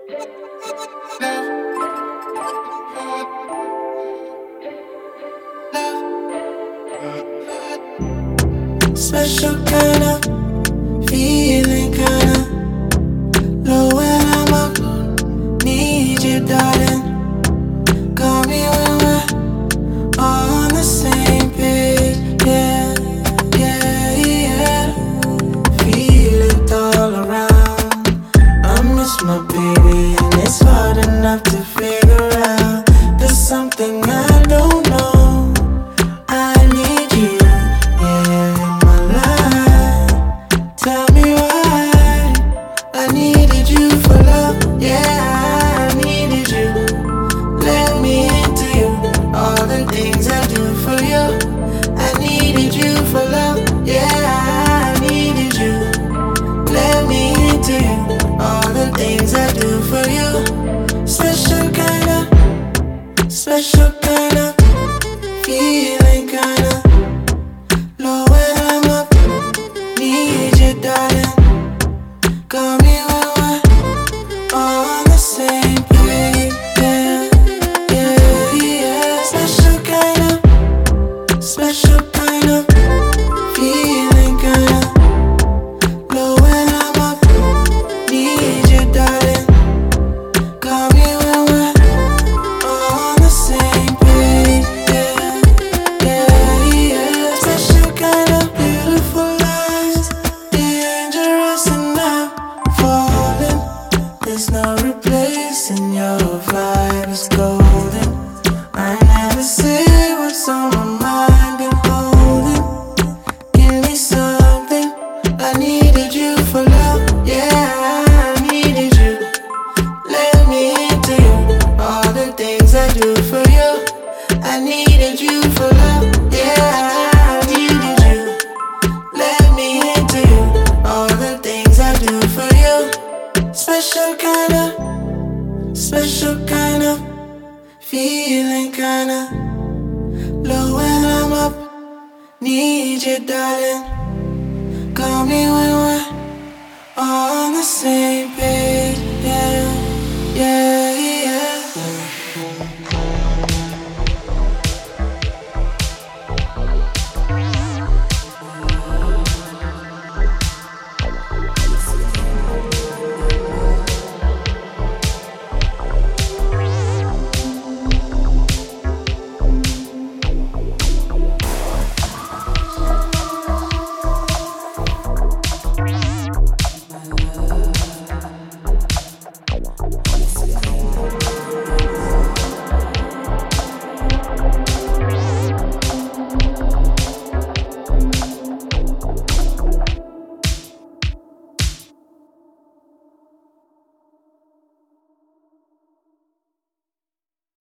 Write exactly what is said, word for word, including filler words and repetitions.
Special kind of feeling, kinda low when I'm up. Need you, darling. Call me when we're on the same page. Yeah, yeah, yeah. Feel it all around. I miss my baby, and it's hard enough to figure out. There's something I don't know. I need you, yeah, in my life. Tell me why. I needed you for love, yeah, I needed you. Let me into you, all the things I do for you. I needed you for love, yeah, I needed you. Let me into you, all the things I do for you. Special kind of, special kind of feeling, kinda low when I'm up. Need you, darling. Call me when we're on the same page. Yeah, yeah, yeah. Special kind of, special kind of feeling, kinda low when I'm up. Need you, darling. Call me when we're on the same page. Yeah, yeah, yeah. Special kind of beautiful eyes, dangerous and I'm falling. There's no replacing your vibe, it's golden. I never say what's on my mind and holding. Give me something. I needed you for love, yeah, I needed you. Let me into you, all the things I do for you. I needed you for love, yeah, I needed you. Let me into you, all the things I do for you. Special kind of, special kind of feeling, kinda low when I'm up. Need you, darling. Call me when we're on the same